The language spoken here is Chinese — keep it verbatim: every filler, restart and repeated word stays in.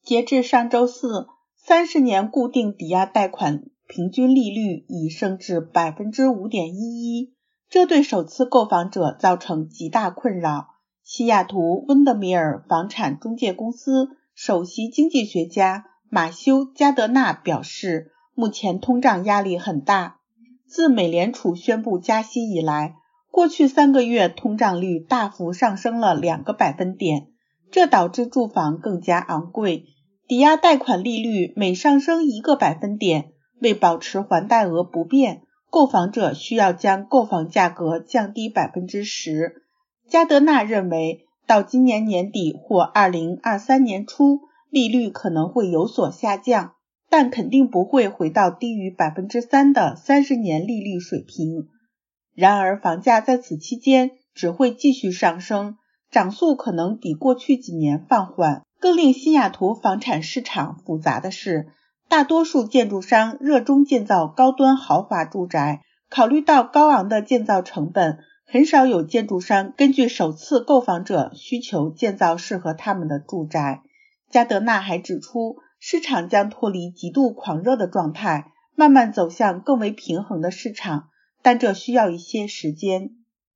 截至上周四，三十年固定抵押贷款平均利率已升至 百分之五点一一， 这对首次购房者造成极大困扰。西雅图温德米尔房产中介公司首席经济学家马修·加德纳表示，目前通胀压力很大。自美联储宣布加息以来，过去三个月通胀率大幅上升了两个百分点，这导致住房更加昂贵。抵押贷款利率每上升一个百分点，为保持还贷额不变，购房者需要将购房价格降低 百分之十。 加德纳认为，到今年年底或二零二三年初，利率可能会有所下降，但肯定不会回到低于 百分之三 的三十年利率水平。然而，房价在此期间只会继续上升，涨速可能比过去几年放缓。更令西雅图房产市场复杂的是，大多数建筑商热衷建造高端豪华住宅，考虑到高昂的建造成本，很少有建筑商根据首次购房者需求建造适合他们的住宅。加德纳还指出，市场将脱离极度狂热的状态，慢慢走向更为平衡的市场，但这需要一些时间。